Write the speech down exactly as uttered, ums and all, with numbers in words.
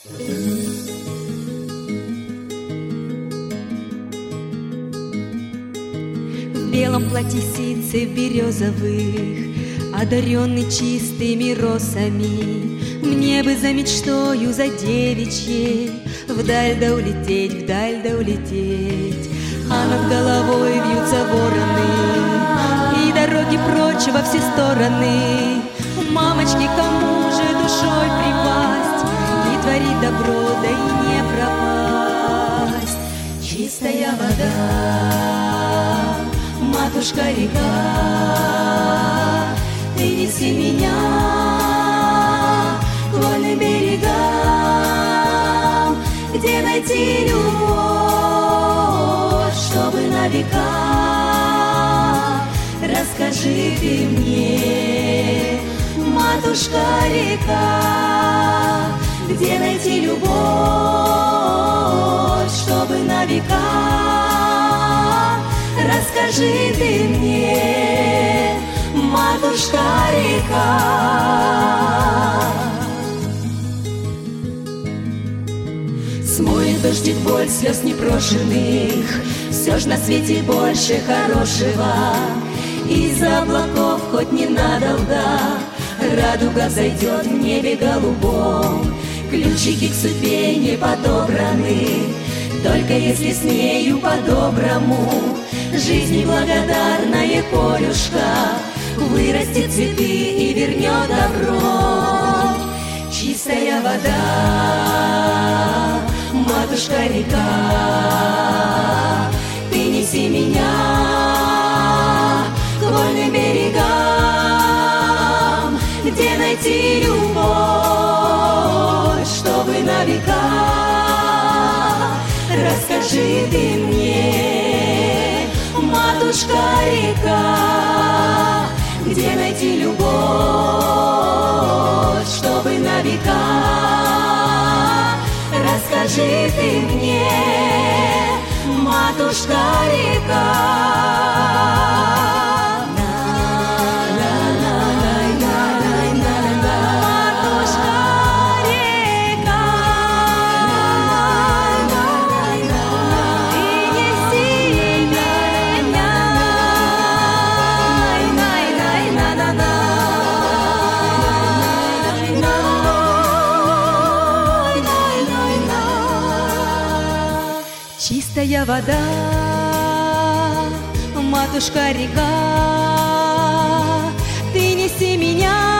В белом платье ситцев березовых, одаренный чистыми росами, мне бы за мечтою, за девичьей вдаль да улететь, вдаль да улететь. А над головой вьются вороны, и дороги прочь во все стороны. Мамочки, кому же душой припасть и творить добро, да и не пропасть? Чистая вода, матушка-река, ты неси меня к вольным берегам, где найти любовь, чтобы на века. Расскажи ты мне, матушка-река, где найти любовь, чтобы на века. Расскажи ты мне, матушка-река. Смоет дождик боль слез непрошенных, все ж на свете больше хорошего. Из-за облаков хоть ненадолго радуга взойдет в небе голубом. Ключики к судьбе не подобраны, только если с нею по-доброму. Жизни благодарное полюшка вырастет цветы и вернет добро. Чистая вода, матушка-река, ты неси меня к вольным берегам, где найти любовь, чтобы на века. Расскажи ты мне, матушка-река, где найти любовь, чтобы на века. Расскажи ты мне, матушка-река. Чистая вода, матушка-река, ты неси меня